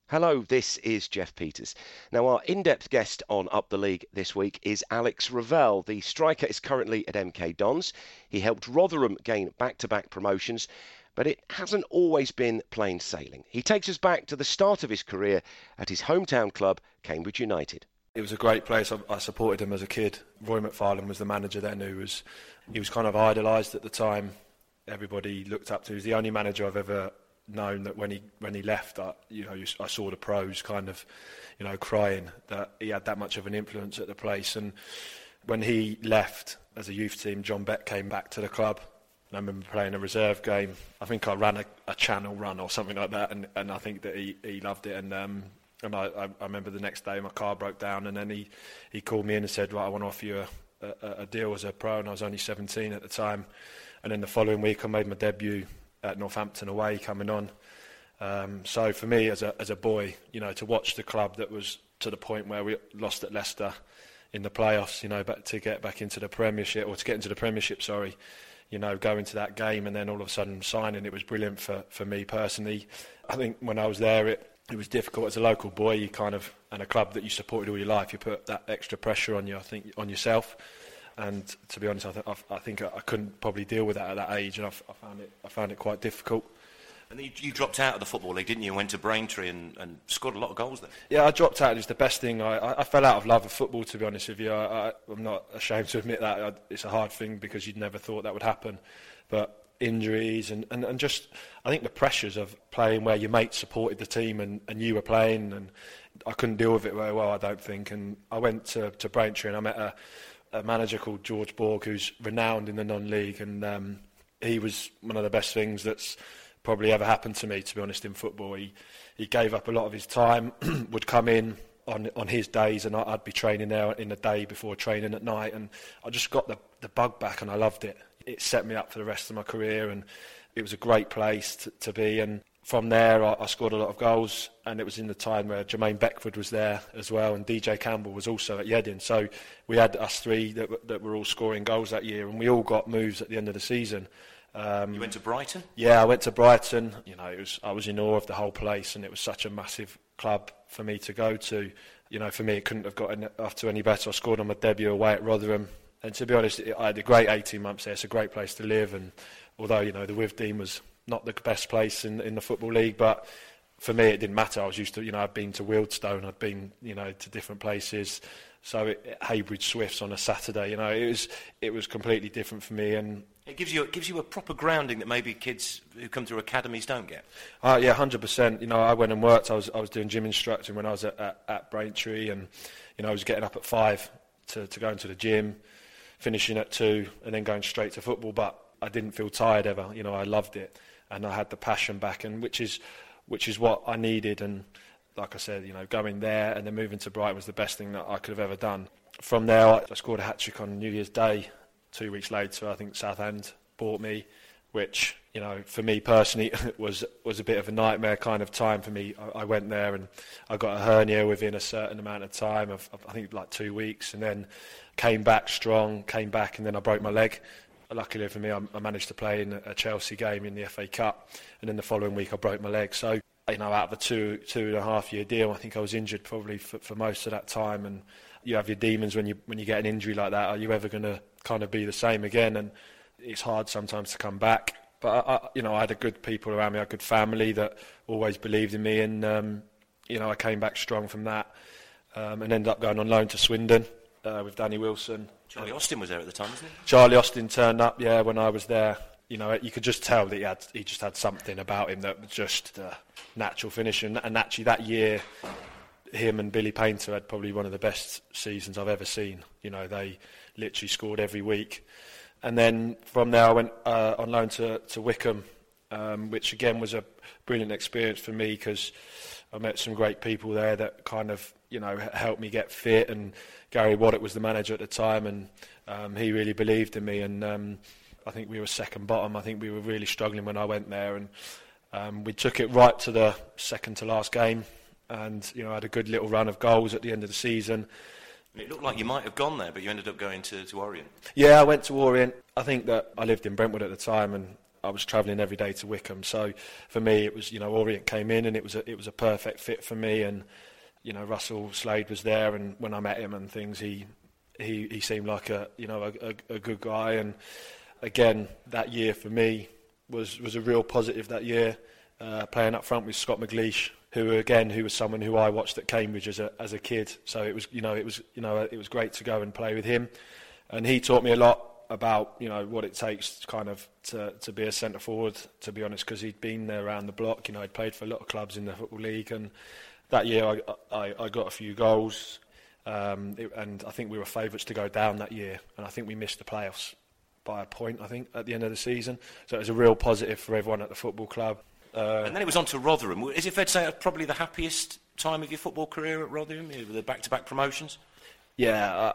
Hello, this is Jeff Peters. Now, our in-depth guest on Up the League this week is Alex Ravel. The striker is currently at MK Dons. He helped Rotherham gain back-to-back promotions, but it hasn't always been plain sailing. He takes us back to the start of his career at his hometown club, Cambridge United. It was a great place. I supported him as a kid. Roy McFarlane was the manager then, he was kind of idolised at the time. Everybody looked up to him. He was the only manager I've ever known that when he left, I saw the pros kind of, crying that he had that much of an influence at the place. And when he left as a youth team, John Beck came back to the club. And I remember playing a reserve game. I think I ran a channel run or something like that, and I think that he loved it. And I remember the next day my car broke down, and then he called me in and said, right, I want to offer you a deal as a pro, and I was only 17 at the time. And then the following week I made my debut at Northampton away, coming on. So for me as a boy, to watch the club that was to the point where we lost at Leicester in the playoffs, but to get back into the Premiership, or to get into the Premiership, go into that game and then all of a sudden signing, it was brilliant for me personally. I think when I was there, it was difficult as a local boy. You kind of, and a club that you supported all your life, you put that extra pressure on you, I think, on yourself. And to be honest, I think I couldn't probably deal with that at that age, and I found it quite difficult. And you dropped out of the Football League, didn't you? Went to Braintree and scored a lot of goals there. Yeah, I dropped out. It was the best thing. I fell out of love with football, to be honest with you. I'm not ashamed to admit that. It's a hard thing because you'd never thought that would happen. But injuries and just, I think the pressures of playing where your mates supported the team and you were playing, and I couldn't deal with it very well, I don't think. And I went to Braintree and I met a manager called George Borg, who's renowned in the non-league, and he was one of the best things that's probably ever happened to me, to be honest, in football. He gave up a lot of his time, would come in on his days, and I'd be training there in the day before training at night, and I just got the bug back, and I loved it. It set me up for the rest of my career, and it was a great place to be. And from there, I scored a lot of goals, and it was in the time where Jermaine Beckford was there as well, and DJ Campbell was also at Yeading. So we had us three that were all scoring goals that year, and we all got moves at the end of the season. You went to Brighton? Yeah, I went to Brighton. I was in awe of the whole place, and it was such a massive club for me to go to. For me, it couldn't have gotten off to any better. I scored on my debut away at Rotherham, and to be honest, I had a great 18 months there. It's a great place to live, and although the Withdean was not the best place in the Football League, but for me it didn't matter. I was used to, I'd been to Wealdstone, I'd been, to different places. So Haybridge Swifts on a Saturday, it was completely different for me, and it gives you a proper grounding that maybe kids who come through academies don't get. Yeah, 100%. I went and worked. I was doing gym instructing when I was at Braintree, and I was getting up at 5 to go into the gym, finishing at 2, and then going straight to football. But I didn't feel tired ever. I loved it, and I had the passion back, and which is what I needed. And like I said, going there and then moving to Brighton was the best thing that I could have ever done. From there, I scored a hat-trick on New Year's Day. 2 weeks later, I think Southend bought me, which, for me personally, was a bit of a nightmare kind of time for me. I went there and I got a hernia within a certain amount of time, of I think like 2 weeks, and then came back strong, and then I broke my leg. Luckily for me, I managed to play in a Chelsea game in the FA Cup, and then the following week I broke my leg. So, out of a 2.5 year deal, I think I was injured probably for most of that time. And you have your demons when you get an injury like that. Are you ever going to kind of be the same again? And it's hard sometimes to come back. But I had a good people around me, a good family that always believed in me, and I came back strong from that, and ended up going on loan to Swindon with Danny Wilson. Charlie Austin was there at the time, wasn't he? Charlie Austin turned up, yeah, when I was there. You could just tell that he just had something about him that was just natural finish. And actually that year, him and Billy Painter had probably one of the best seasons I've ever seen. They literally scored every week. And then from there I went on loan to Wycombe, which again was a brilliant experience for me because I met some great people there that kind of, helped me get fit. And Gary Waddock was the manager at the time, and he really believed in me. And I think we were second bottom. I think we were really struggling when I went there, and we took it right to the second to last game, and had a good little run of goals at the end of the season. It looked like you might have gone there, but you ended up going to Orient. Yeah, I went to Orient. I think that I lived in Brentwood at the time, and I was travelling every day to Wickham. So for me, it was, Orient came in and it was a perfect fit for me. And, Russell Slade was there, and when I met him and things, he seemed like a good guy. And again, that year for me was a real positive that year, playing up front with Scott McLeish, who was someone who I watched at Cambridge as a kid. So it was great to go and play with him, and he taught me a lot about what it takes kind of to be a centre forward, to be honest, because he'd been there around the block. He'd played for a lot of clubs in the Football League, and that year I got a few goals, and I think we were favourites to go down that year, and I think we missed the playoffs by a point, I think, at the end of the season. So it was a real positive for everyone at the football club. And then it was on to Rotherham. Is it fair to say it was probably the happiest time of your football career at Rotherham, with the back-to-back promotions? Yeah,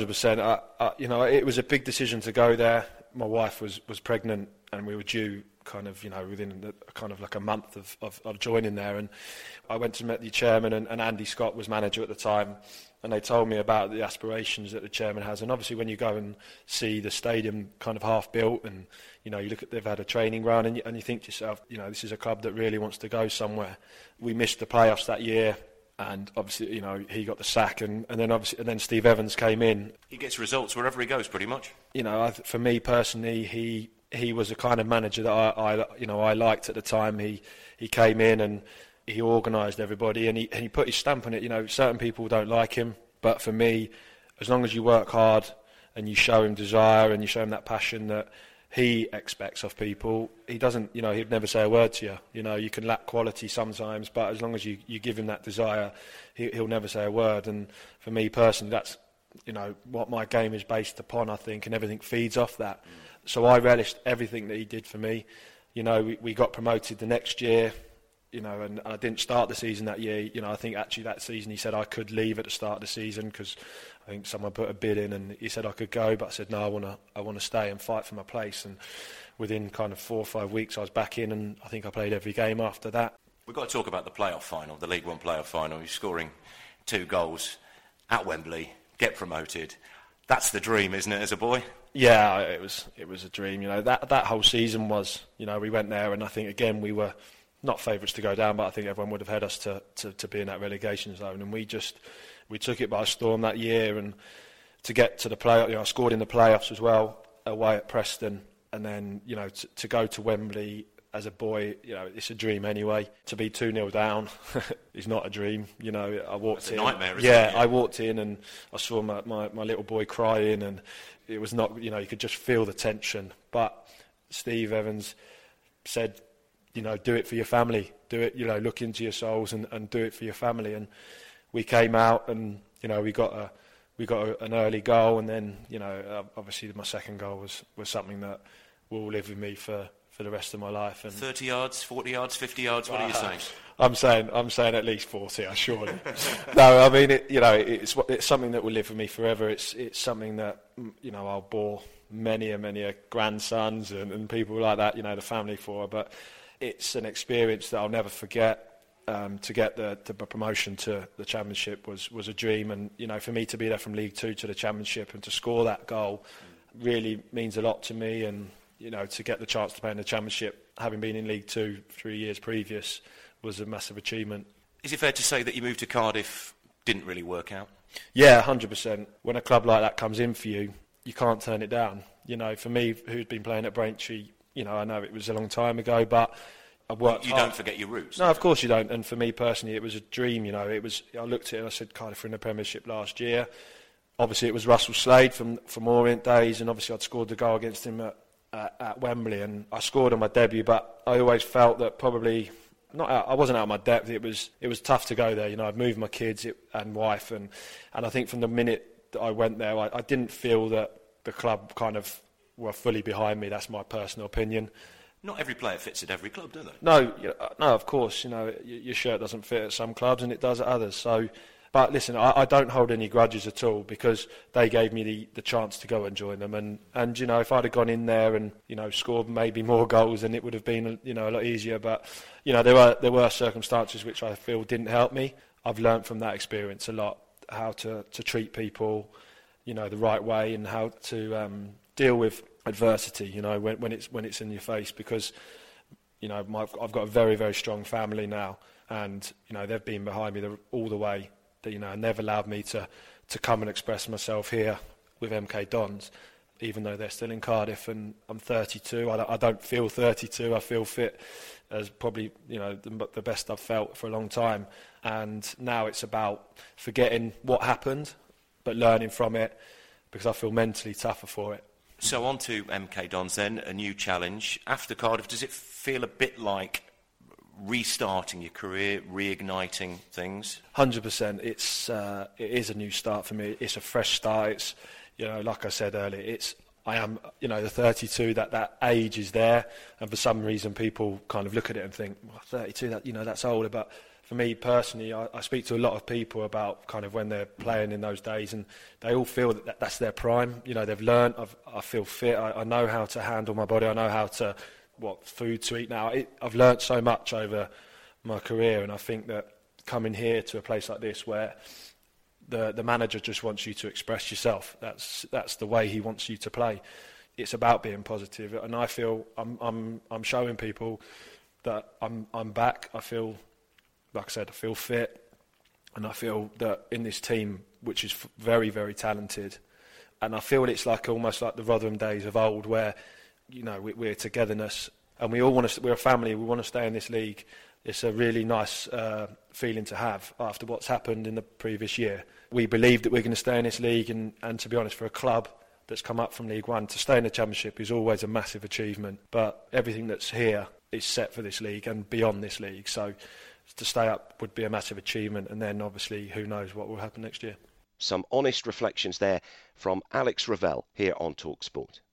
100%. It was a big decision to go there. My wife was pregnant, and we were due kind of, within kind of like a month of joining there. And I went to meet the chairman, and Andy Scott was manager at the time, and they told me about the aspirations that the chairman has. And obviously when you go and see the stadium kind of half built, and you look at, they've had a training run, and you think to yourself, this is a club that really wants to go somewhere. We missed the playoffs that year, and obviously he got the sack, and then Steve Evans came in. He gets results wherever he goes, pretty much. For me personally, he was the kind of manager that I liked at the time. He came in and he organised everybody, and he put his stamp on it. Certain people don't like him, but for me, as long as you work hard and you show him desire and you show him that passion that he expects of people, he doesn't, he'd never say a word to you. You can lack quality sometimes, but as long as you give him that desire, he'll never say a word. And for me personally, that's, what my game is based upon, I think, and everything feeds off that. So I relished everything that he did for me. We got promoted the next year, and I didn't start the season that year. I think actually that season he said I could leave at the start of the season because I think someone put a bid in, and he said I could go, but I said no, I want to stay and fight for my place. And within kind of 4 or 5 weeks I was back in, and I think I played every game after that. We've got to talk about the playoff final, the League One playoff final. You're scoring 2 goals at Wembley, get promoted. That's the dream, isn't it, as a boy? Yeah, it was a dream. That whole season was, we went there, and I think again we were not favourites to go down, but I think everyone would have had us to be in that relegation zone, and we took it by storm that year. And to get to the playoff, I scored in the playoffs as well away at Preston, and then to go to Wembley as a boy, it's a dream anyway. To be 2-0 down is not a dream. I walked in. It's a nightmare, isn't it? Yeah, I walked in and I saw my little boy crying, and it was not, you could just feel the tension. But Steve Evans said, do it for your family. Do it, look into your souls and do it for your family. And we came out, and we got an early goal, and then obviously my second goal was something that will live with me for the rest of my life. And 30 yards, 40 yards, 50 yards, what are you saying? I'm saying at least 40, surely. No, I mean, it's something that will live with me forever. It's something that, I'll bore many a grandsons and people like that, the family for. But it's an experience that I'll never forget. To get the promotion to the Championship was a dream. And, for me to be there from League Two to the Championship and to score that goal really means a lot to me. And, to get the chance to play in the Championship, having been in League Two 3 years previous, was a massive achievement. Is it fair to say that you moved to Cardiff didn't really work out? Yeah, 100%. When a club like that comes in for you, you can't turn it down. For me, who'd been playing at Braintree, I know it was a long time ago, but I worked hard. You don't forget your roots. No, of course you don't. And for me personally, it was a dream. I looked at it and I said, Cardiff were in the Premiership last year. Obviously, it was Russell Slade from Orient days, and obviously I'd scored the goal against him at Wembley, and I scored on my debut. But I always felt that probably I wasn't out of my depth. It was tough to go there. I'd moved my kids and wife, and I think from the minute that I went there, I didn't feel that the club kind of were fully behind me. That's my personal opinion. Not every player fits at every club, do they? No, of course. Your shirt doesn't fit at some clubs and it does at others. So, but listen, I don't hold any grudges at all, because they gave me the chance to go and join them. And if I'd have gone in there and scored maybe more goals, then it would have been a lot easier. But there were circumstances which I feel didn't help me. I've learned from that experience a lot, how to treat people, the right way, and how to deal with adversity, you know, when it's in your face, because, you know, I've got a very, very strong family now, and, you know, they've been behind me all the way, you know, and they've allowed me to come and express myself here with MK Dons, even though they're still in Cardiff, and I'm 32. I don't feel 32. I feel fit as probably, you know, the best I've felt for a long time. And now it's about forgetting what happened, but learning from it, because I feel mentally tougher for it. So on to MK Dons then, a new challenge. After Cardiff, does it feel a bit like restarting your career, reigniting things? 100%. It is a new start for me. It's a fresh start. It's, you know, like I said earlier, I am, you know, the 32, that age is there, and for some reason people kind of look at it and think, well, 32, that, you know, that's older. But for me personally, I speak to a lot of people about kind of when they're playing in those days, and they all feel that that's their prime. You know, they've learned. I feel fit. I know how to handle my body. I know how to what food to eat now. I've learnt so much over my career, and I think that coming here to a place like this where the manager just wants you to express yourself. That's the way he wants you to play. It's about being positive, and I feel I'm showing people that I'm back. I feel, like I said, I feel fit, and I feel that in this team, which is very, very talented, and I feel it's like almost like the Rotherham days of old, where, you know, we're togetherness, and we all want to. We're a family. We want to stay in this league. It's a really nice feeling to have after what's happened in the previous year. We believe that we're going to stay in this league, and to be honest, for a club that's come up from League One, to stay in the Championship is always a massive achievement. But everything that's here is set for this league and beyond this league. So to stay up would be a massive achievement, and then obviously who knows what will happen next year. Some honest reflections there from Alex Ravel here on TalkSport.